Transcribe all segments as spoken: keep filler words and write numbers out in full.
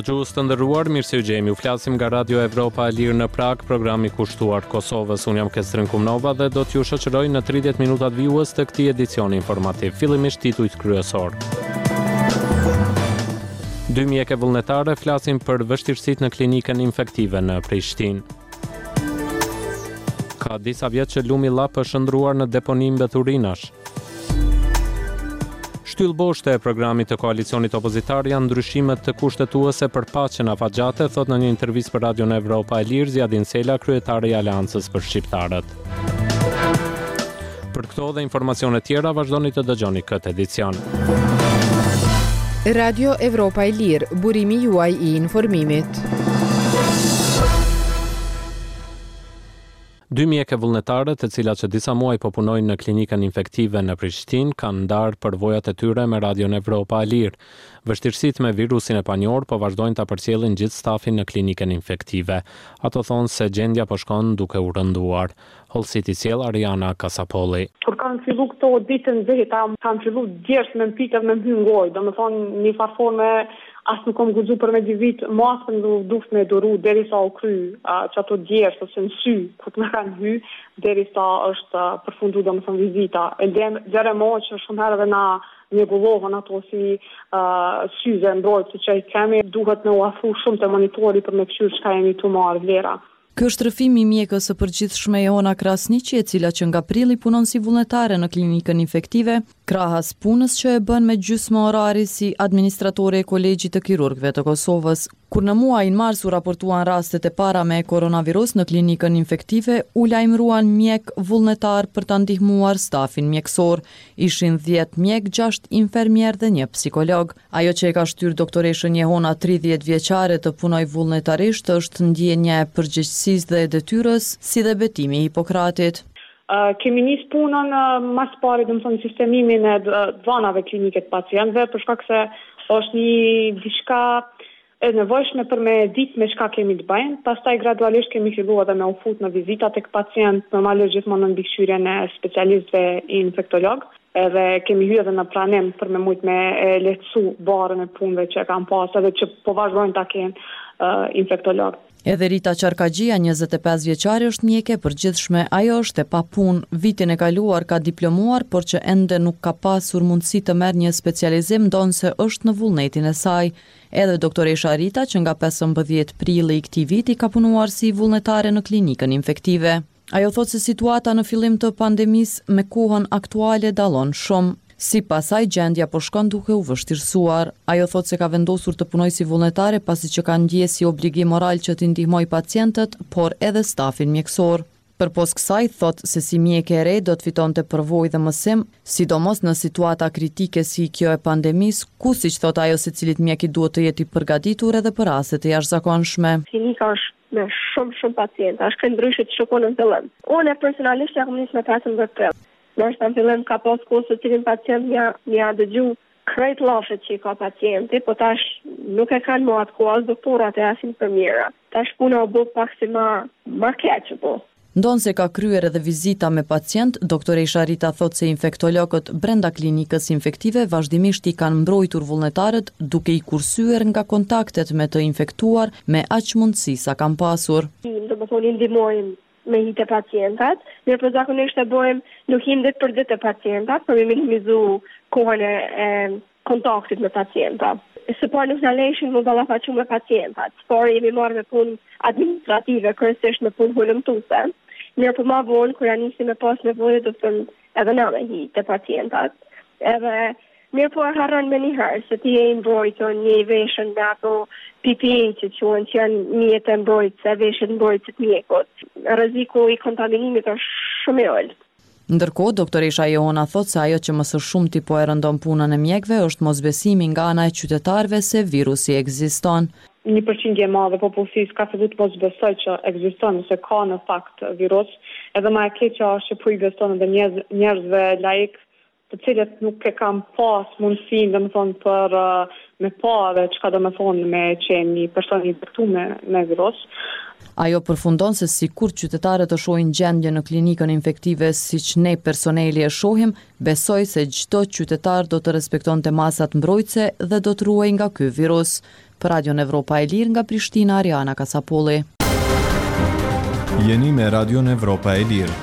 Dëgjues të nderuar, mirë se u gjejmë. Ju flasim nga Radio Evropa e Lirë në Prag, programi kushtuar Kosovës. Unë jam Kestrin Kumnova dhe do t'ju shoqëroj në tridhjetë minutat vijues të këtij edicioni informativ. Fillimisht titujt kryesor. Dy mjekë vullnetare flasin për vështirësitë në klinikën infektive në Prishtinë. Ka disa vjet që lumi llap është shndruar në deponi mbeturinash. Shtyll boshte e programit të koalicionit opozitar janë ndryshimet të kushtetuese për paqen afatgjate, thot në një intervistë për Radion Evropa e Lirë Zjadin Sela, kryetari i Aleancës për Shqiptarët. Për këto dhe informacione tjera vazhdoni të dëgjoni këtë edicion. Radio Evropa e Lirë, burimi juaj i informimit. Dy mjekë vullnetare, të cilat që disa muaj po punojnë në klinikën infektive në Prishtinë, kanë ndarë përvojat e tyre me Radion Evropa e Lirë. Vështirësitë me virusin e panjohur po vazhdojnë ta përcjellin gjithë stafin në klinikën infektive. Ato thonë se gjendja po shkon duke u rënduar. Hollësit i sjell Ariana Kasapolli. Kur kanë fillu këto ditën veta, kanë fillu djersë me pikë me hyngoj, domethënë një farforme as nuk kam guxu për me di vit, maskën du duft me duru derisa u kry uh, që ato djersë ose në sy, kur të më kanë hy, derisa është uh, përfundu domethënë vizita. E dhere mo që shumë herë dhe na mjegullohen ato si uh, syze mbrojtë që i kemi, duhet në uafru shumë të monitori për me këshyrë që ka jemi të marë vlera. Ky është rrëfimi i mjekës së përgjithshme Jehona Krasniqi, e cila që nga prilli punon si vullnetare në klinikën infektive, krahas punës që e bën me gjysmë orari si administratore e Kolegjit të Kirurgëve të Kosovës. Kur në muajin mars u raportuan rastet e para me koronavirus në klinikën infektive, u lajmëruan mjek vullnetar për ta ndihmuar stafin mjekësor. Ishin dhjetë mjek, gjashtë infermier dhe një psikolog. Ajo që e ka shtyr doktoreshën Jehona tridhjetë vjeçare të punoj vullnetarisht është ndjenja e përgjegjësisë dhe e detyrës, si dhe betimi i Hipokratit. Uh, kemi nis punën uh, mas pari domethënë sistemimin e dhënave klinike të pacientëve, për shkak se është një diçka e nevojshme për me ditë me çka kemi të bëjmë. Pastaj gradualisht kemi filluar edhe me u fut në vizita tek pacient, normalisht gjithmonë në mbikëqyrjen e specialistëve infektolog. Edhe kemi hyrë edhe në pranim për me mujt me e lehtësu barën e punëve që kanë pas edhe që po vazhdojnë ta kenë uh, infektolog. Edhe Rita Qarkagjia, njëzet e pesë vjeçare, është mjeke përgjithshme. Ajo është e pa punë. Vitin e kaluar ka diplomuar, por që ende nuk ka pasur mundësi të merr një specializim, ndonse është në vullnetin e saj. Edhe doktoresha Rita, që nga pesëmbëdhjetë prilli i këtij viti ka punuar si vullnetare në klinikën infektive. Ajo thotë se situata në fillim të pandemisë me kohën aktuale dallon shumë. Si pasaj, gjendja po shkon duke u vështirësuar. Ajo thotë se ka vendosur të punoj si vullnetare pasi që ka ndjesë si obligim moral që t'i ndihmoj pacientët, por edhe stafin mjekësor. Përpos kësaj, thotë se si mjeke e re do të fitonte përvojë dhe mësim, sidomos në situata kritike si kjo e pandemisë, ku siç thotë ajo secilit mjek i duhet të jetë i përgatitur edhe për raste të jashtëzakonshme. Klinika është me shumë shumë pacientë, është ndryshe të shkon në fillim. Unë personalisht jam nis me pesëmbëdhjetë prill. Nështë në fillim ka pas kohë se cilin pacient mja, mja dëgju krejt lafet që i ka pacienti, po tash nuk e kanë më atë kohë as doktorat e as infermiera. Tash puna u bë pak si ma, ma keqë po. Ndonë se ka kryer edhe vizita me pacient, doktoresha Rita thotë se infektologët brenda klinikës infektive vazhdimisht i kanë mbrojtur vullnetarët duke i kursyer nga kontaktet me të infektuar me aq mundësi sa kanë pasur. Do të thonë ndihmojmë me hitë pacientat, mirë po zakonisht e bëjmë nuk him ditë për ditë e pacientat, për me minimizu kohën e, e kontaktit me pacientat. Së parë nuk në lejshin më ballafaqu me pacientat, por jemi marrë me punë administrative, kryesisht me punë hulumtuese. Mirë po ma vonë, kur janë nisi me pas nevojë, do të thënë edhe na me hitë pacientat. Edhe mirë po e harron me njëherë, se ti e mbrojtur një veshën me ato P P E që quhen që janë mjetë e mbrojtëse, veshët mbrojtësit mjekut. Rreziku i kontaminimit është shumë i ulët. Ndërkohë, doktoresha Jehona thotë se ajo që më së shumti po e rëndon punën e mjekëve është mosbesimi nga ana e qytetarëve se virusi ekziston. Një përqindje e madhe popullsisë ka filluar të mos besoj që ekziston, se ka në fakt virus, edhe më e keqja është që po i beson edhe njerëz, njerëzve laik të cilët nuk e kam pas mundësinë, domethënë për uh, me pa dhe çka domethënë me qenë një person i infektuar me, me virus. Ajo përfundon se si kur qytetarët të shohin gjendje në klinikën infektive siç ne personeli e shohim, besoj se çdo qytetar do të respektonte masat mbrojtëse dhe do të ruaj nga ky virus. Për Radion Evropa e Lirë nga Prishtina, Ariana Kasapolli. Jeni me Radion Evropa e Lirë.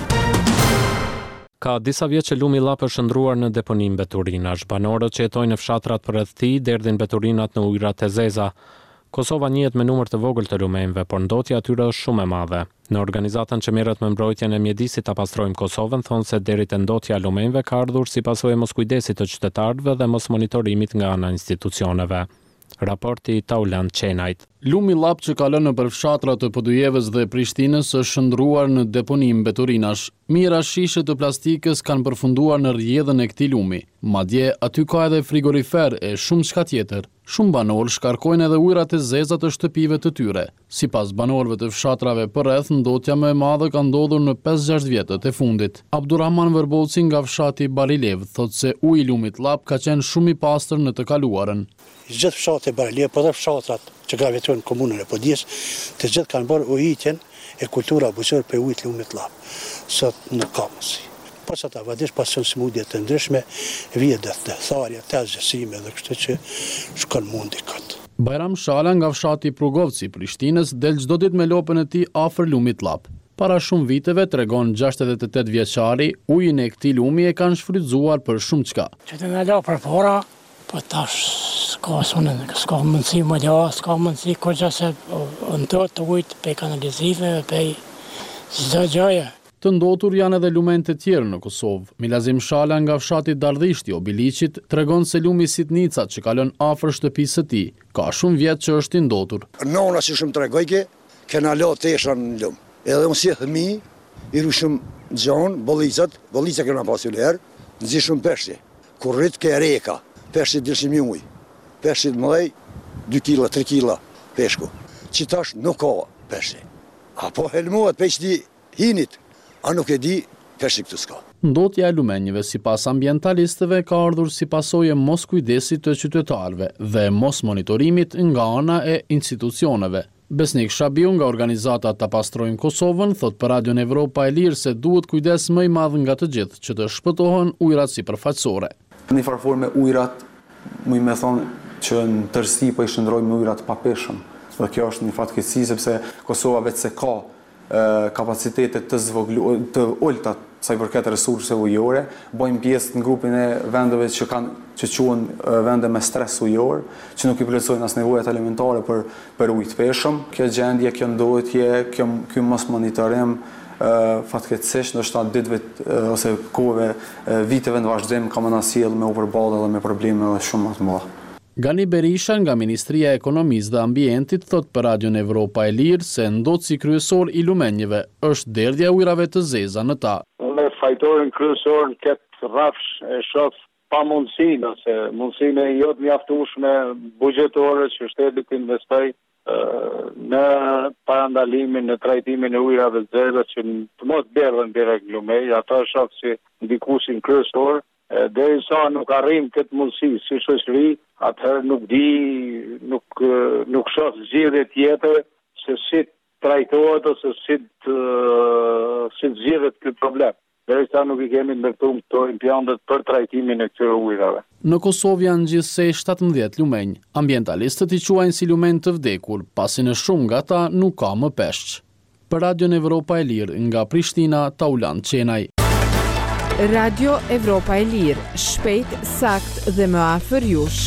Ka disa vjet që lumi llap është ndruar në deponim mbeturinash. Banorët që jetojnë në fshatrat përreth tij derdhin mbeturinat në ujërat e zeza. Kosova njihet me numër të vogël të lumenjve, por ndotja atyre është shumë e madhe. Në organizatën që merret me mbrojtjen e mjedisit Ta pastrojmë Kosovën thonë se deri te ndotja e lumenjve ka ardhur si pasojë e moskujdesit të qytetarëve dhe mos monitorimit nga ana e institucioneve. Raporti Taulant Qenajt. Lumi llap që ka lënë nëpër fshatrat të Podujevës dhe Prishtinës është shndruar në deponim mbeturinash. Mijëra shishe të plastikës kanë përfunduar në rrjedhën e këtij lumi. Madje aty ka edhe frigorifer e shumë çka tjetër. Shumë banorë shkarkojnë edhe ujërat e zeza të shtëpive të tyre. Sipas banorëve të fshatrave përreth, ndotja më e madhe ka ndodhur në pesë gjashtë vjetët e fundit. Abdurrahman Verbolci nga fshati Barilev thotë se uji i lumit llap ka qenë shumë i pastër në të kaluarën. Gjithë fshati Barilev, por edhe fshatrat që gravitojnë në komunën e Podijës, të gjithë kanë bërë ujitjen e kultura buzëqare për ujit lumit llap. Sot nuk ka mundësi. Pas ata vadish pasion smundje të ndryshme, vije dhe të tharja, të zgjësime dhe kështu që shkon mundi këtë. Bajram Shala nga fshati Prugovci, Prishtinës, del çdo ditë me lopën e tij afër lumit llap. Para shumë viteve, tregon gjashtëdhjetë e tetë vjeçari, ujin e këtij lumi e kanë shfrytzuar për shumë çka. Që të na la për para, po tash s'ka sonë, s'ka mundësi më la, s'ka mundësi kurrë se ndot të ujit pe kanalizive, pe çdo gjëje. Të ndotur janë edhe lumen të tjerë në Kosovë. Milazim Shala nga fshati Dardhishti o Biliqit tregon se lumi Sitnica që ka lënë afër shtëpisë së tij ka shumë vjet që është i ndotur. Nona si shumë tregojke, kena la tesha në lum. Edhe unë si fëmi, i rushëm gjon, bollicat, bollica kena pasur herë, nxi shumë peshqi. Kur rrit ke reka, peshqi dilshim i ujë. Peshqi të mëdhej, dy kila, tre kila peshku. Që tash nuk ka peshqi. Apo helmohet peshqi hinit. A nuk e di, peshqi këtë s'ka. Ndotja e lumenjve sipas ambientalistëve ka ardhur si pasojë e mos kujdesit të qytetarëve dhe mos monitorimit nga ana e institucioneve. Besnik Shabiu nga organizata Ta pastrojmë Kosovën thot për Radion Evropa e Lirë se duhet kujdes më i madh nga të gjithë që të shpëtohen ujërat sipërfaqësore. Në një farë me ujërat, më me thonë që në tërësi po i shndrojmë ujërat pa peshëm. Dhe kjo është një fatkeqësi sepse Kosova vetë se ka kapacitetet të zvoglu, të ulta sa i përket resurseve ujore, bëjmë pjesë në grupin e vendeve që kanë që quhen vende me stres ujor, që nuk i plotësojnë as nevojat elementare për për ujë të peshëm. Kjo gjendje, kjo ndotje, kjo ky mos monitorim fatkeqësisht ndoshta ditëve ose kohëve viteve në vazhdim ka më na sjell me u përballë edhe me probleme edhe shumë më të mëdha. Gani Berisha nga Ministria e Ekonomisë dhe Ambientit thot për Radion Evropa e Lirë se ndotësi kryesor i lumenjve është derdhja ujrave të zeza në ta. Me fajtorin kryesor në këtë rrafsh e shoh pa mundësinë ose mundësinë e jo të mjaftueshme buxhetore që shteti të investojë në parandalimin, në trajtimin e ujrave të zeza që të mos berdhen direkt lumej, ata shoh si ndikuesin kryesor. Derisa nuk arrim këtë mundësi si shoqëri, atëherë nuk di, nuk nuk shoh zgjidhje tjetër se si trajtohet ose si si zgjidhet ky problem. Derisa nuk i kemi ndërtuar këto implantet për trajtimin e këtyre ujrave. Në Kosovë janë gjithsej shtatëmbëdhjetë lumenj. Ambientalistët i quajnë si lumenj të vdekur, pasi në shumë nga ata nuk ka më peshq. Për Radion Evropa e Lirë nga Prishtina, Taulant Qenaj. Radio Evropa e Lirë, shpejt, sakt dhe më afër jush.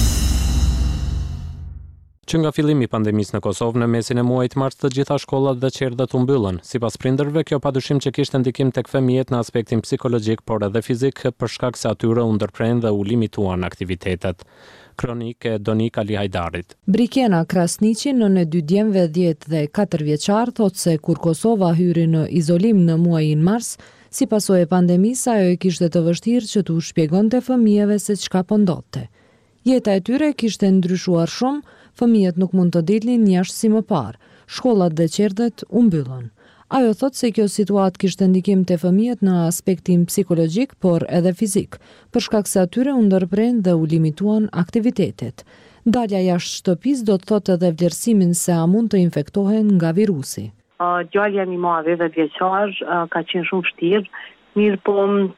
Që nga fillimi i pandemisë në Kosovë në mesin e muajit mars të gjitha shkollat dhe qerdhet u mbyllën. Sipas prindërve, kjo padyshim që kishte ndikim tek fëmijët në aspektin psikologjik, por edhe fizik, për shkak se atyre u ndërprerën dhe u limituan aktivitetet. Kronik e Donika Lihajdarit. Brikena Krasniqi, nën e dy djemve dhjetë dhe katër vjeçar, thot se kur Kosova hyri në izolim në muajin mars, si pasojë e pandemisë, ajo e kishte të vështirë që t'u shpjegonte fëmijëve se çka po ndodhte. Jeta e tyre kishte ndryshuar shumë, fëmijët nuk mund të dilnin jashtë si më parë, shkollat dhe qerdhet u mbyllën. Ajo thot se kjo situatë kishte ndikim te fëmijët në aspektin psikologjik, por edhe fizik, për shkak se atyre u ndërprerën dhe u limituan aktivitetet. Dalja jashtë shtëpisë do të thotë edhe vlerësimin se a mund të infektohen nga virusi. Uh, Djalja mi madhe dhe vjeqar uh, ka qenë shumë vështirë, mirë po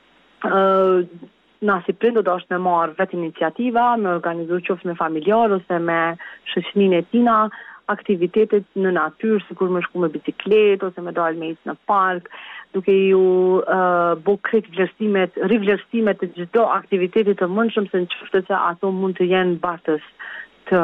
uh, na si prindër do është me marrë vetë iniciativa, me organizu qoftë me familjar ose me shoqërinë e tina, aktivitetet në natyrë, sikur me shku me bicikletë ose me dalë me ecë në park, duke ju uh, bo krejt vlerësimet, rivlerësimet të çdo aktivitetit të mundshëm, se nëse se ato mund të jenë bartës të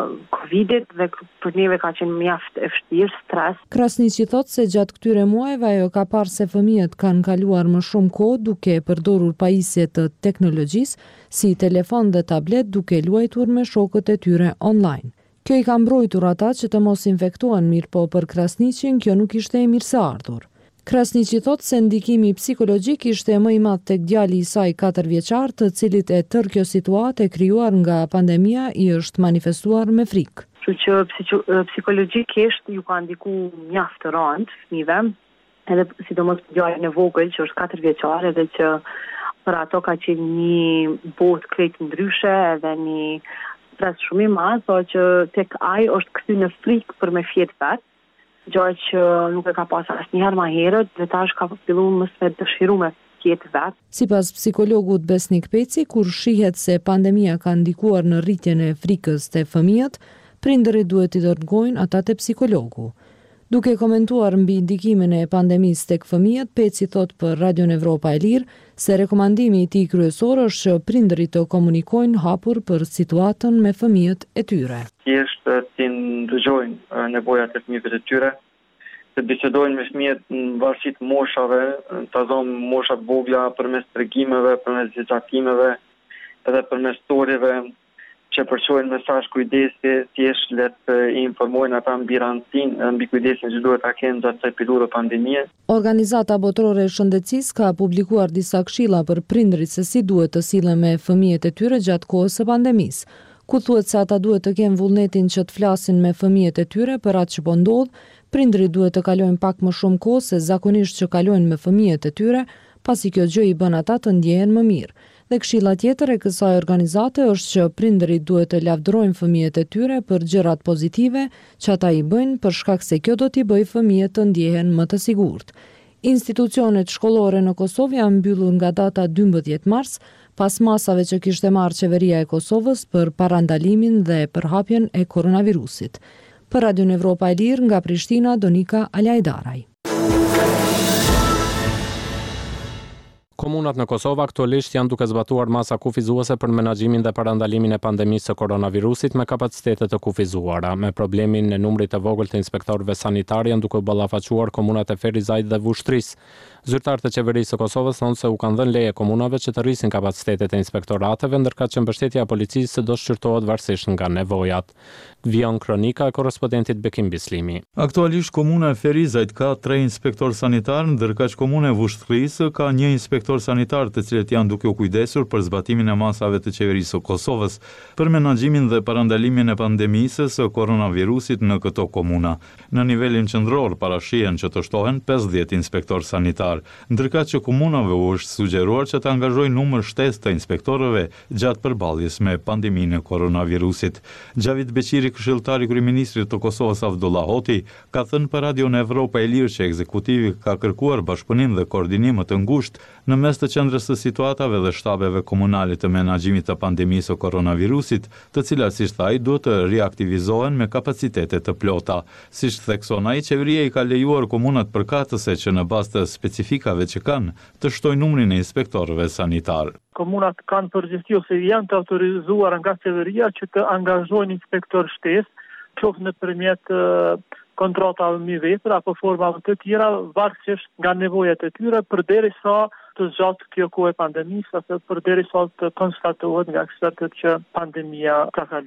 Covidit dhe për neve ka qenë mjaft e vështirë, stres. Krasniqi thot se gjatë këtyre muajve ajo ka parë se fëmijët kanë kaluar më shumë kohë duke përdorur pajisje të teknologjisë si telefon dhe tablet duke luajtur me shokët e tyre online. Kjo i ka mbrojtur ata që të mos infektohen, mirë po për Krasniqin kjo nuk ishte e mirëseardhur. Krasniqi thot se ndikimi psikologjik ishte më i madh tek djali i saj katër vjeçar, të cilit e tërë kjo situatë e krijuar nga pandemia i është manifestuar me frikë. Kështu që psikologjikisht ju ka ndikuar mjaft të rënd fëmijëve, edhe sidomos djalin e vogël që është katër vjeçar, edhe që për ato ka qenë një botë krejt ndryshe edhe një stres shumë i madh, por që tek ai është kthyer në frikë për me fjet vet. Gjë që nuk e ka pasur asnjëherë më herët, dhe tash ka filluar më së dëshiruar tjetë vetë. Sipas psikologut Besnik Peci, kur shihet se pandemia ka ndikuar në rritjen e frikës te fëmijët, prindërit duhet i dërgojnë ata te psikologu. Duke komentuar mbi ndikimin e pandemisë tek fëmijët, Peci thot për Radion Evropa e Lirë se rekomandimi i tij kryesor është që prindërit të komunikojnë hapur për situatën me fëmijët e tyre. Thjesht të ndëgjojnë nevojat e fëmijëve të tyre, të bisedojnë me fëmijët në varësi të moshave, të zonë moshat vogla përmes tregimeve, përmes zgjatimeve, edhe përmes storjeve që përçojnë mesazh kujdesi, thjesht le të informojnë ata mbi rëndësinë, mbi kujdesin që duhet ta kenë gjatë kësaj periudhe pandemie. Organizata Botërore e Shëndetësisë ka publikuar disa këshilla për prindërit se si duhet të sillen me fëmijët e tyre gjatë kohës së pandemisë, ku thuhet se ata duhet të kenë vullnetin që të flasin me fëmijët e tyre për atë që po ndodh, prindërit duhet të kalojnë pak më shumë kohë se zakonisht që kalojnë me fëmijët e tyre, pasi kjo gjë i bën ata të ndjehen më mirë. Dhe këshilla tjetër e kësaj organizate është që prindërit duhet të lavdërojnë fëmijët e tyre për gjërat pozitive që ata i bëjnë, për shkak se kjo do t'i bëjë fëmijët të ndjehen më të sigurt. Institucionet shkollore në Kosovë janë mbyllur nga data dymbëdhjetë mars, pas masave që kishte marrë qeveria e Kosovës për parandalimin dhe përhapjen e koronavirusit. Për Radion Evropa e Lirë nga Prishtina, Donika Alajdaraj. Komunat në Kosovë aktualisht janë duke zbatuar masa kufizuese për menaxhimin dhe parandalimin e pandemisë së koronavirusit me kapacitete të kufizuara. Me problemin e numrit të vogël të inspektorëve sanitar janë duke ballafaquar komunat e Ferizajt dhe Vushtrisë. Zyrtarët e qeverisë së Kosovës thonë se u kanë dhënë leje komunave që të rrisin kapacitetet e inspektorateve, ndërkëtë që mbështetja e policisë do shqyrtohet varësisht nga nevojat. Vion kronika e korrespondentit Bekim Bislimi. Aktualisht komuna e Ferizajt ka tre inspektor sanitar, ndërkëtë komuna e Vushtrisë ka një inspektor sanitar, të cilët janë duke u kujdesur për zbatimin e masave të qeverisë së Kosovës për menaxhimin dhe parandalimin e pandemisë së koronavirusit në këto komuna. Në nivelin qendror parashihen që të shtohen pesëdhjetë inspektor sanitar, ndërkëtë që komunave u është sugjeruar që të angazhojnë numër shtesë të inspektorëve gjatë përballjes me pandeminë e koronavirusit. Xhavit Beqiri, këshilltari i kryeministrit të Kosovës Avdullah Hoti, ka thënë për Radion Evropa e Lirë që ekzekutivi ka kërkuar bashkëpunim dhe koordinim të ngushtë në mes të qendrës së situatave dhe shtabeve komunale të menaxhimit të pandemisë së koronavirusit, të cilat siç thaj duhet të riaktivizohen me kapacitete të plota. Siç thekson ai, qeveria i ka lejuar komunat përkatëse që në bazë të specifikave që kanë të shtojnë numrin e inspektorëve sanitar. Komunat kanë përgjegjësi ose janë të autorizuar nga qeveria që të angazhojnë inspektor shtesë, qoftë nëpërmjet kontratave mbi vepër apo formave të tjera, varësisht nga nevojat e tyre, përderisa të zgjatë kjo kohë e pandemisë, ose përderisa të konstatohet nga ekspertët që pandemia ka kaluar.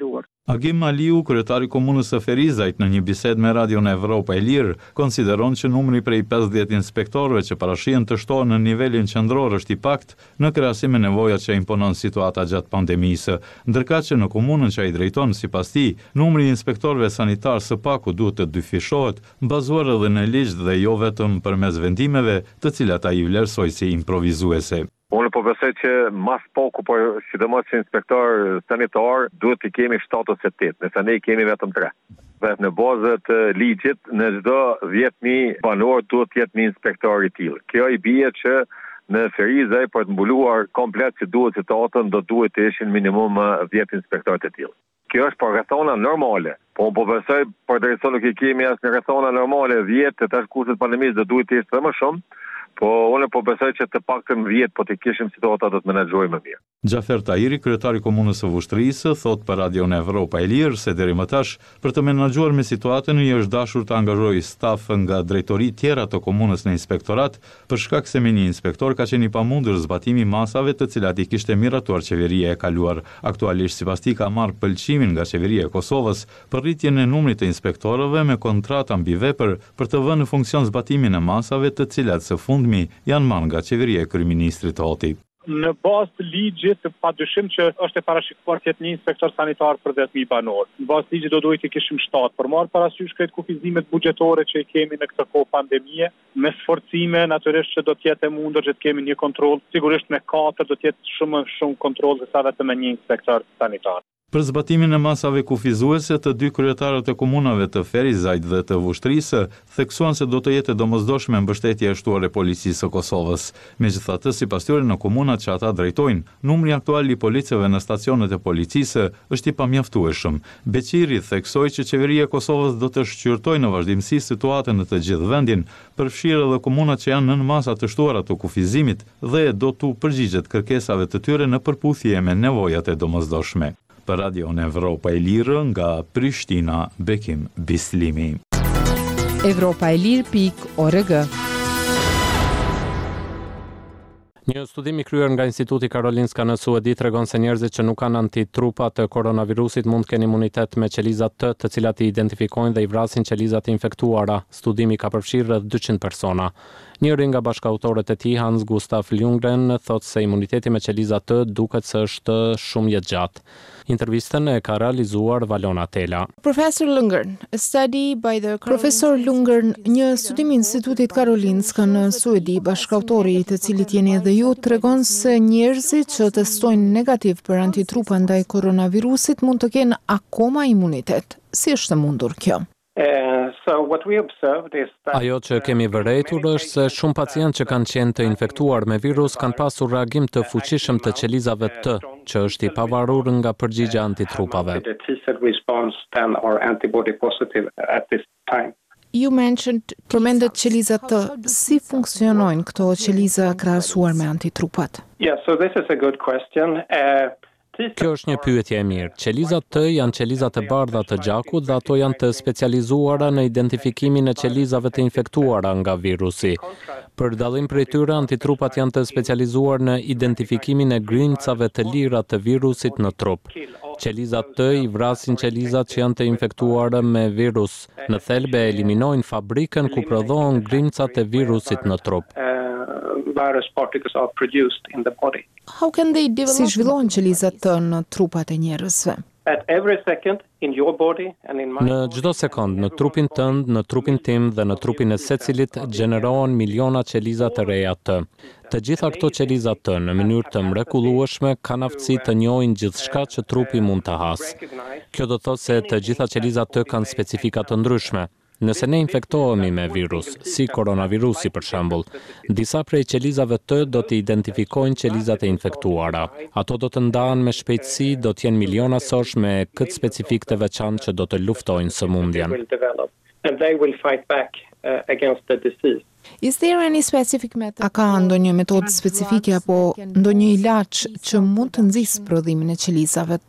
Agim Aliu, kryetari komunës së Ferizajt, në një bisedë me Radion Evropa e Lirë, konsideron që numri prej pesëdhjetë inspektorëve që parashihen të shtohen në nivelin qendror është i pakt në krahasim me nevojat që imponon situata gjatë pandemisë, ndërkaq që në komunën që ai drejton, sipas tij, numri i inspektorëve sanitar së paku duhet të dyfishohet, bazuar edhe në ligj dhe jo vetëm përmes vendimeve, të cilat ai vlerësoi si improvizuese. Unë po besoj që mas poku, por sidomos që inspektor sanitar, duhet të kemi shtatë ose tetë, nëse ne i kemi vetëm tre. Dhe në bazë të ligjit, në çdo dhjetë mijë banor duhet të jetë një inspektor i tillë. Kjo i bie që në Ferizaj për të mbuluar komplet si duhet citatën, do duhet të ishin minimum dhjetë inspektorë të tillë. Kjo është për rrethona normale. Po unë po besoj, por derisa nuk i kemi as në rrethona normale dhjetë, të tash kushtet pandemisë do duhet të ishte më shumë. Po unë po besoj që të paktën dhjetë po të kishim situata do të menaxhojmë më mirë. Xhafer Tahiri, kryetari i komunës së Vushtrisë, thot për Radion Evropa e Lirë se deri më tash për të menaxhuar me situatën i është dashur të angazhojë staf nga drejtori tjera të komunës në inspektorat, për shkak se me një inspektor ka qenë i pamundur zbatimi masave të cilat i kishte miratuar qeveria e kaluar. Aktualisht sipas tij ka marrë pëlqimin nga qeveria e Kosovës për rritjen e numrit të inspektorëve me kontrata mbivepër për të vënë në funksion zbatimin e masave të cilat së fundmi janë marrë nga qeveria e kryeministrit Hoti. Në bazë të ligjit, padyshim që është e parashikuar të jetë një inspektor sanitar për dhjetë mijë banor. Në bazë të ligjit do duhet të kishim shtatë, por marr parasysh këtë kufizimet buxhetore që i kemi në këtë kohë pandemie, me sforcime natyrisht që do të jetë e mundur që të kemi një kontroll, sigurisht me katër do të jetë shumë shumë kontroll se sa vetëm me një inspektor sanitar. Për zbatimin e masave kufizuese, të dy kryetarët e komunave të Ferizajt dhe të Vushtrisë theksuan se do të jetë domosdoshme mbështetja e shtuar e policisë së Kosovës. Megjithatë, sipas tyre në komunat që ata drejtojnë, numri aktual i policëve në stacionet e policisë është i pamjaftueshëm. Beqiri theksoi që qeveria e Kosovës do të shqyrtojë në vazhdimsi situatën në të gjithë vendin, përfshirë edhe komunat që janë nën masa të shtuara të kufizimit dhe do t'u përgjigjet kërkesave të tyre në përputhje me nevojat e domosdoshme. Për Radion Evropa e Lirë nga Prishtina, Bekim Bislimi. Evropa e Lirë pik org. Një studim i kryer nga Instituti Karolinska në Suedi tregon se njerëzit që nuk kanë antitrupa të koronavirusit mund të kenë imunitet me qelizat T, të cilat i identifikojnë dhe i vrasin qelizat e infektuara. Studimi ka përfshirë rreth dyqind persona. Njëri nga bashkautorët e tij, Hans Gustav Ljunggren, thotë se imuniteti me qelizat T duket se është shumë jetëgjatë. Intervistën e ka realizuar Valona Tela. Professor Ljunggren, a study by the Profesor Ljunggren, një studim i Institutit Karolinska në Suedi, bashkautori i të cilit jeni edhe ju, tregon se njerëzit që testojnë negativ për antitrupa ndaj koronavirusit mund të kenë akoma imunitet. Si është mundur kjo? Ajo që kemi vërejtur është se shumë pacientë që kanë qenë të infektuar me virus kanë pasur reagim të fuqishëm të qelizave T, që është i pavarur nga përgjigja antitrupave. You mentioned përmendet qelizat T. Si funksionojnë këto qeliza krahasuar me antitrupat? Yeah, so this is a good question. Uh, Kjo është një pyetje e mirë. Qelizat T janë qelizat e bardha të gjakut dhe ato janë të specializuara në identifikimin e qelizave të infektuara nga virusi. Për dallim prej tyre, antitrupat janë të specializuar në identifikimin e grimcave të lira të virusit në trup. Qelizat T i vrasin qelizat që janë të infektuara me virus. Në thelbe eliminojnë fabrikën ku prodhohen grimcat e virusit në trup. Virus particles are produced in the body. How can they develop? Si zhvillohen qelizat T në trupat e njerëzve? At every second in your body and in my Në çdo sekond, në trupin tënd, në trupin tim dhe në trupin e secilit gjenerohen miliona qeliza të reja T. Të gjitha këto qeliza T në mënyrë të mrekullueshme kanë aftësi të njohin gjithçka që trupi mund të hasë. Kjo do të thotë se të gjitha qelizat T kanë specifika të ndryshme. Nëse ne infektohemi me virus, si koronavirusi për shembull, disa prej qelizave T do të identifikojnë qelizat e infektuara. Ato do të ndahen me shpejtësi, do të jenë miliona sosh me këtë specifik të veçantë që do të luftojnë sëmundjen. And they will fight back uh, against the disease. Is there any specific method? A ka ndonjë metodë specifike apo ndonjë ilaç që mund të nxjisë prodhimin e qelizave T?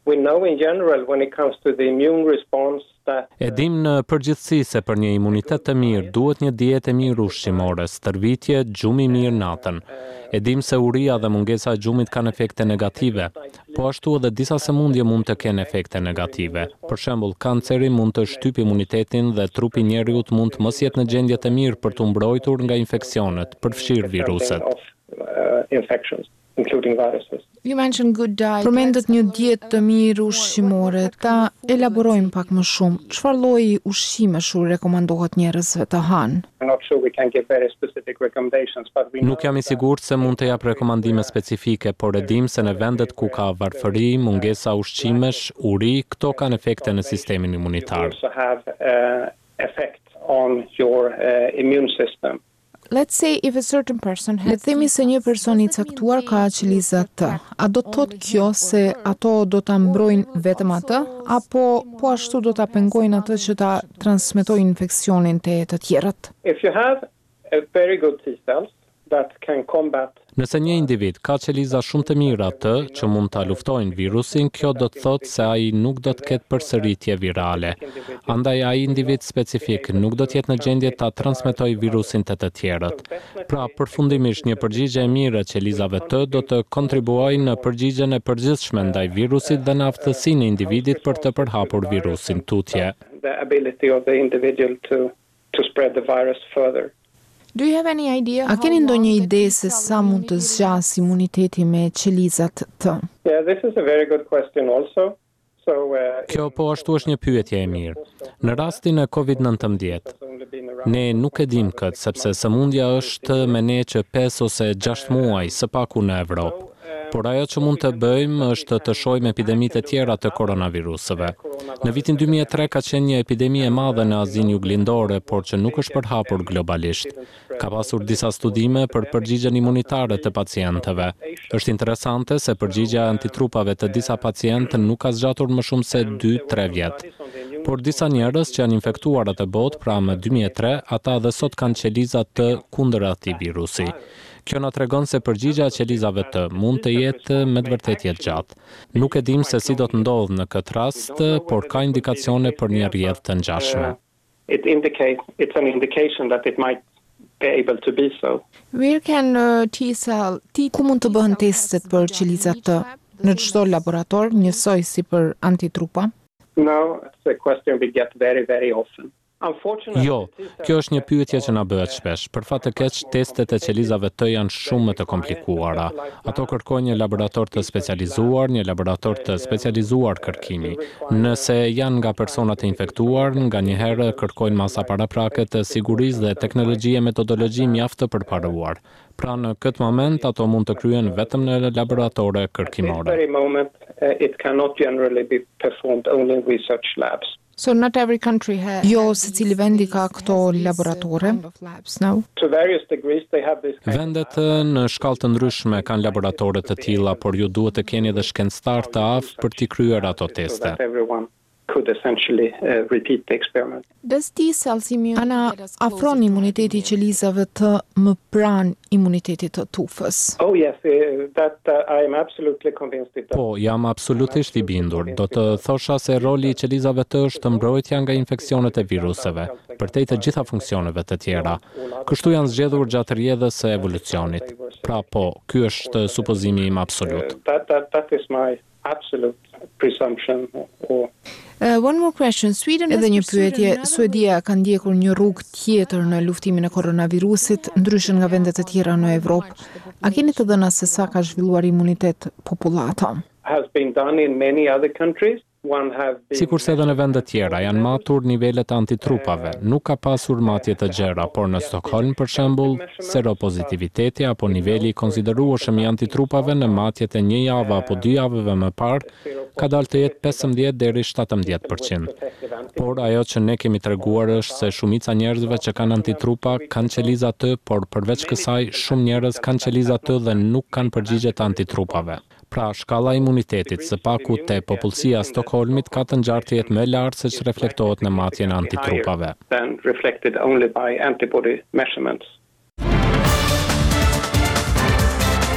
We know in general when it comes to the immune response that E dim në përgjithësi se për një imunitet të mirë duhet një dietë e mirë ushqimore, stërvitje, gjumi i mirë natën. E dim se uria dhe mungesa e gjumit kanë efekte negative, po ashtu edhe disa sëmundje mund të kenë efekte negative. Për shembull, kanceri mund të shtypë imunitetin dhe trupi i njeriut mund të mos jetë në gjendje të mirë për të mbrojtur nga infeksionet, përfshirë viruset. uh, infections, including viruses. You mentioned good diet. Përmendet një dietë të mirë ushqimore. Ta elaborojmë pak më shumë. Çfarë lloji ushqimesh u rekomandohet njerëzve të hanë? I'm not sure we can give very specific recommendations, but we know Nuk jam i sigurt se mund të jap rekomandime specifike, por e dim se në vendet ku ka varfëri, mungesa ushqimesh, uri, këto kanë efekte në sistemin imunitar. also have uh, effect on your uh, immune system. Let's say if a certain person has... Le të themi se një person i caktuar ka qeliza T. A do të thotë kjo se ato do ta mbrojnë vetëm atë, apo po ashtu do ta pengojnë atë që ta transmetojnë infeksionin te të tjerët? If you have a very good T cells that can combat Nëse një individ ka qeliza shumë të mira të që mund ta luftojnë virusin, kjo do të thotë se ai nuk do të ketë përsëritje virale. Andaj ai individ specifik nuk do të jetë në gjendje ta transmetojë virusin te të tjerët. Pra, përfundimisht një përgjigje e mirë e qelizave të do të kontribuojë në përgjigjen e përgjithshme ndaj virusit dhe në aftësinë e individit për të përhapur virusin tutje. the ability of the individual to to spread the virus further. Do you have any idea? A keni ndonjë ide se sa mund të zgjas imuniteti me qelizat T? Yeah, this is a very good question also. So uh, Kjo po ashtu është një pyetje e mirë. Në rastin e COVID nineteen, ne nuk e dim këtë sepse sëmundja është me ne që pesë ose gjashtë muaj së paku në Evropë. Por ajo që mund të bëjmë është të shohim epidemitë e tjera të koronavirusëve. Në vitin dy mijë e tre ka qenë një epidemi e madhe në Azinë Juglindore, por që nuk është përhapur globalisht. Ka pasur disa studime për përgjigjen imunitare të pacientëve. Është interesante se përgjigjja e antitrupave të disa pacientë nuk ka zgjatur më shumë se dy tre vjet. Por disa njerëz që janë infektuar atë botë, pra më dy mijë e tre, ata edhe sot kanë qeliza të kundër atij virusi. Kjo na tregon se përgjigja e qelizave të mund të jetë me të vërtetë jetë gjatë. Nuk e dim se si do të ndodhë në këtë rast, por ka indikacione për një rrjedhë të ngjashme. it indicates it's an indication that it might be able to be so. Where can uh, T cell T ku mund të bëhen testet për qelizat T? Në çdo laborator, njësoj si për antitrupa? No, it's a question we get very very often. Unfortunately, Jo, kjo është një pyetje që na bëhet shpesh. Për fat të keq, testet e qelizave të janë shumë më të komplikuara. Ato kërkojnë një laborator të specializuar, një laborator të specializuar kërkimi. Nëse janë nga persona të infektuar, nganjëherë kërkojnë masa paraprake të sigurisë dhe teknologji e metodologji mjaft të përparuar. Pra në këtë moment ato mund të kryen vetëm në laboratore at this kërkimore. very moment, uh, it cannot generally be performed only in research labs. So not every country has. Jo, secili vendi ka këto laboratore. No. To various degrees, they have this. Vendet në shkallë të ndryshme kanë laboratore të tilla, por ju duhet të keni edhe shkencëtar të aftë për t'i kryer ato So teste. that everyone could essentially uh, repeat the experiment. Does T cells immune Ana afron imuniteti i qelizave të më pranë imunitetit të tufës? Oh yes, uh, that uh, I am absolutely convinced it does. Po, jam absolutisht i bindur. Do të thosha se roli i qelizave të është mbrojtja nga infeksionet e viruseve, përtej të gjitha funksioneve të tjera. Kështu janë zgjedhur gjatë rrjedhës së evolucionit. Pra po, ky është supozimi im absolut. Uh, that that that is my absolute presumption. Or Uh, one more question. Sweden Edhe një pyetje, Suedia ka ndjekur një rrugë tjetër në luftimin e koronavirusit, ndryshe nga vendet e tjera në Evropë. A keni të dhëna se sa ka zhvilluar imunitet popullata? has been done in many other countries. One have been Sikurse edhe në vende tjera janë matur nivelet e antitrupave. Nuk ka pasur matje të gjera, por në Stockholm për shembull, seropozitiviteti apo niveli i konsiderueshëm i antitrupave në matjet e një javë apo dy javëve më parë ka dalë të jetë pesëmbëdhjetë deri shtatëmbëdhjetë përqind. Por ajo që ne kemi treguar është se shumica njerëzve që kanë antitrupa kanë qeliza të, por përveç kësaj shumë njerëz kanë qeliza të dhe nuk kanë përgjigje të antitrupave. Pra, shkalla e imunitetit së paku te popullsia e Stockholmit ka të ngjarë të jetë më lartë se që reflektohet në matjen e antitrupave. than reflected only by antibody measurements.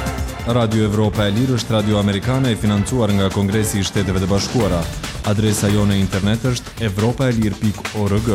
Radio Evropa e Lirë është radio amerikane e financuar nga Kongresi i Shteteve të Bashkuara. Adresa jone internet është evropaelir pikë org.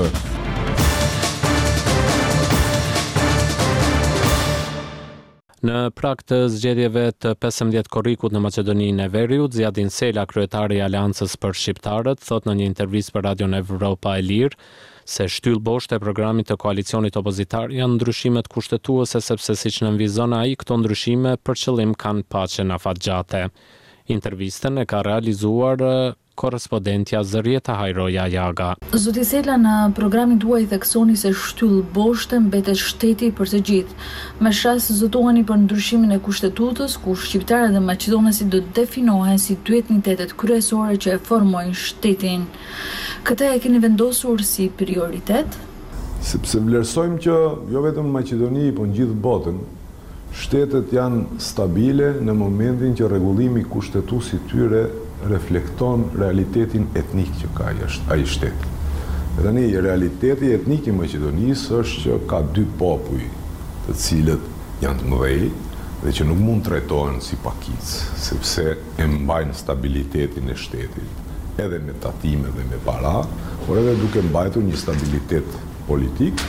Në prag të zgjedhjeve të pesëmbëdhjetë korrikut në Maqedoninë e Veriut, Zjadin Sela, kryetari i Aleancës për Shqiptarët, thot në një intervistë për Radion Evropa e Lirë se shtyll boshtë e programit të koalicionit opozitar janë ndryshimet kushtetuese sepse siç nënvizon ai, këto ndryshime për qëllim kanë paqen afatgjate. Intervistën e ka realizuar korrespondentja Zërieta Hajroja Jaga. Zoti Sela, në programin tuaj theksoni se shtyll boshtë mbetet shteti për të gjithë. Me shas zotoheni për ndryshimin e kushtetutës, ku shqiptarët dhe maqedonësit do të definohen si dy entitetet kryesore që e formojnë shtetin. Këtë e keni vendosur si prioritet? Sepse vlerësojmë që jo vetëm në Maqedoni, por në gjithë botën, shtetet janë stabile në momentin që rregullimi kushtetues i tyre reflekton realitetin etnik që ka ai shtet. Tani realiteti etnik i Maqedonisë është që ka dy popuj, të cilët janë të mëdhej dhe që nuk mund trajtohen si pakicë, sepse e mbajnë stabilitetin e shtetit, edhe me tatime dhe me para, por edhe duke mbajtur një stabilitet politik.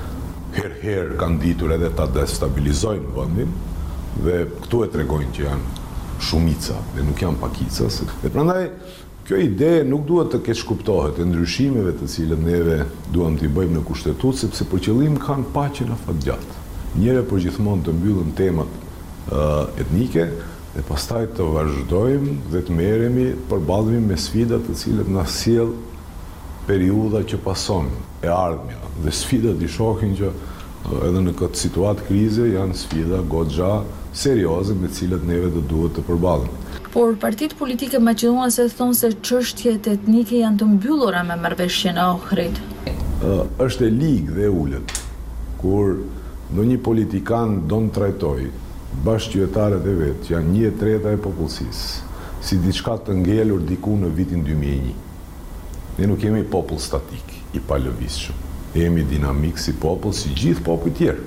Herë-herë kanë ditur edhe ta destabilizojnë vendin dhe këtu e tregojnë që janë shumica dhe nuk janë pakica. Dhe prandaj kjo ide nuk duhet të keq kuptohet e ndryshimeve të cilët neve duam t'i bëjmë në kushtetutë, sepse për qëllim kanë paqen afatgjatë. Njëre për gjithmonë të mbyllëm temat uh, etnike dhe pastaj të vazhdojmë dhe të merremi përballemi me sfidat të cilët na sjell periudha që pason e ardhmja. Dhe sfidat i shohin që uh, edhe në këtë situatë krize janë sfida goxha serioze me cilat neve do duhet të përballemi. Por partitë politike maqedonase thonë se çështjet etnike janë të mbyllura me marrëveshjen e Ohrit. Uh, është e ligë dhe ulët kur ndonjë politikan do të trajtojë bashkëqytetarët e vet, që janë një e treta e popullsisë, si diçka të ngelur diku në vitin dy mijë e një. Ne nuk jemi popull statik, i palëvizshëm. Jemi dinamik si popull, si gjithë popujt tjerë.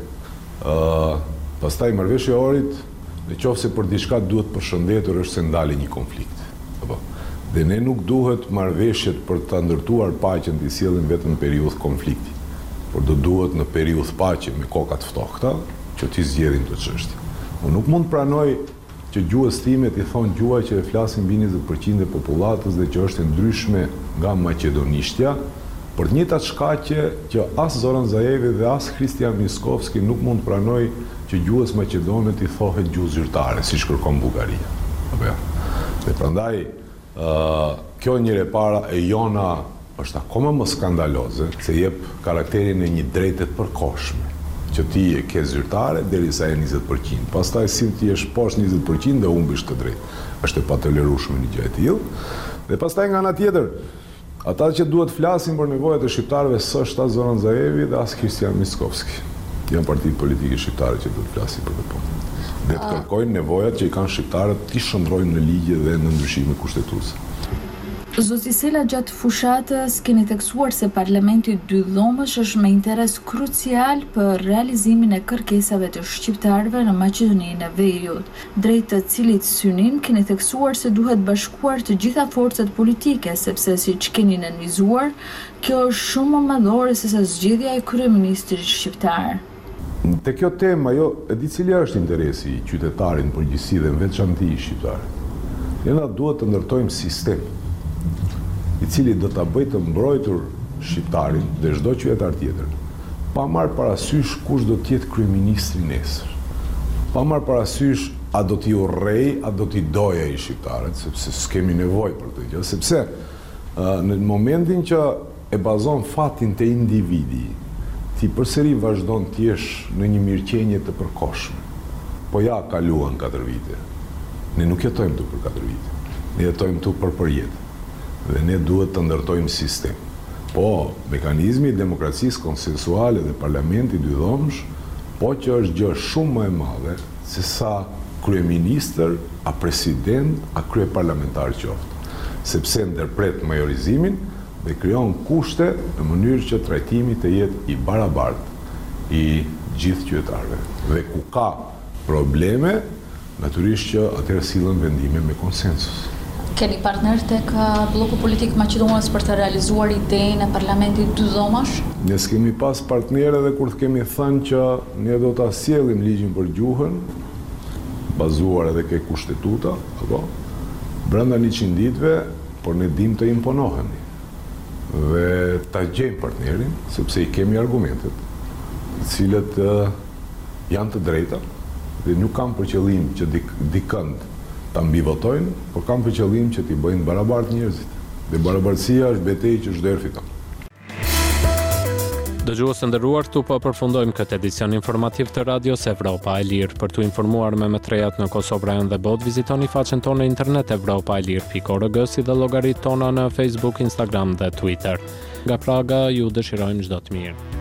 Uh, pastaj marrëveshja e Ohrit, nëse për diçka duhet përshëndetur është se ndali një konflikt. Apo. Dhe ne nuk duhet marrëveshjet për ta ndërtuar paqen të sjellim vetëm në periudhë konflikti, por do duhet në periudhë paqe me koka të ftohta që t'i zgjedhin të çështje. Unë nuk mund pranoj që gjuhës time t'i thonë gjuha që e flasin mbi njëzet përqind e popullatës dhe që është e ndryshme nga maqedonishtja, për të njëjtat shkaqe që as Zoran Zaevi dhe as Kristian Miskovski nuk mund pranoj që gjuhës maqedone t'i thohet gjuhë zyrtare, si kërkon Bullgaria. Apo ja. Dhe prandaj, uh, kjo njëre para e jona është akoma më skandaloze, se jep karakterin e një drejtet përkohshme, që ti e ke zyrtare derisa e njëzet përqind. Pastaj si ti je poshtë njëzet përqind dhe humbish të drejtë. Është e patolerueshme një gjë e tillë. Dhe pastaj nga ana tjetër, ata që duhet flasin për nevojat e shqiptarëve s'është as Zoran Zaevi dhe as Kristian Miskovski. Janë partitë politike shqiptare që duhet flasin për këtë punë. Dhe të kërkojnë nevojat që i kanë shqiptarët t'i shndrojnë në ligje dhe në ndryshime kushtetuese. Zoti Sela, gjatë fushatës keni theksuar se parlamenti dy dhomësh është me interes krucial për realizimin e kërkesave të shqiptarëve në Maqedoninë e Veriut, drejt të cilit synim keni theksuar se duhet bashkuar të gjitha forcat politike, sepse siç keni nënvizuar, kjo është shumë më madhore se sa zgjedhja e kryeministrit shqiptar. Te kjo tema, jo, e di cili është interesi i qytetarit në përgjithësi dhe në veçanti i shqiptarit. Ne na duhet të ndërtojmë sistem i cili do ta bëjë të mbrojtur shqiptarin dhe çdo qytetar tjetër, pa marrë parasysh kush do të jetë kryeministri nesër, pa marrë parasysh a do t'i urrej, a do t'i doja i shqiptarët, sepse s'kemi nevojë për këtë gjë, sepse uh, në momentin që e bazon fatin te individi, ti përsëri vazhdon të jesh në një mirëqenie të përkohshme. Po ja kaluan katër vite. Ne nuk jetojmë tu për katër vite. Ne jetojmë tu për përjetë. Dhe ne duhet të ndërtojmë sistem. Po, mekanizmi i demokracisë konsensuale dhe parlamenti dy dhomësh, po që është gjë shumë më e madhe se sa kryeministër, a president, a kryeparlamentar qoftë, sepse ndërpret majorizimin dhe krijon kushte në mënyrë që trajtimi të jetë i barabartë i gjithë qytetarëve. Dhe ku ka probleme, natyrisht që atëherë sillen vendime me konsensus. Keni partner tek bloku politik maqedonas për të realizuar idenë e parlamentit dy dhomash? Ne s'kemi pas partnerë dhe kur të kemi thënë që ne do ta sjellim ligjin për gjuhën, bazuar edhe ke kushtetuta, apo brenda njëqind ditëve, por ne dim të imponohemi dhe ta gjejmë partnerin, sepse i kemi argumentet, të cilët uh, janë të drejta dhe nuk kam për qëllim që dik, dikënd ta mbivotojnë, por kam për qëllim që t'i bëjnë barabart njerëzit. Dhe barabartësia është betejë që çdo herë fiton. Dëgjues të nderuar, këtu po përfundojmë këtë edicion informativ të Radios Evropa e Lirë. Për t'u informuar me metrejat në Kosovë Rajon dhe botë, vizitoni faqen tonë në internet evropa e lirë pikë org, si dhe llogaritë tona në Facebook, Instagram dhe Twitter. Nga Praga ju dëshirojmë çdo të mirë.